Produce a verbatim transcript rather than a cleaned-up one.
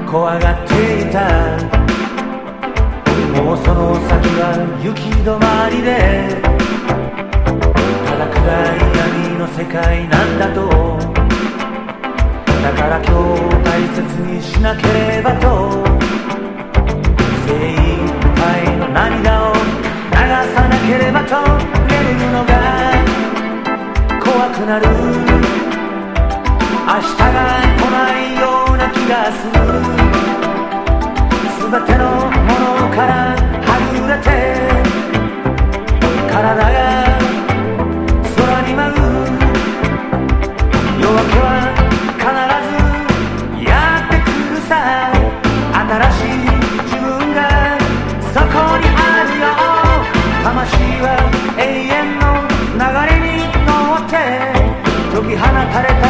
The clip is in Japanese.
怖がっていた。もうその先は行き止まりで、ただ暗い闇の世界なんだと。だから今日大切にしなければと、精一杯の涙を流さなければと、眠るのが怖くなる。明日が来ないような気がする。全てのものからはぐれて、体が空に舞う。夜明けは必ずやってくるさ。新しい自分がそこにあるよ。魂は永遠の流れに乗って解き放たれた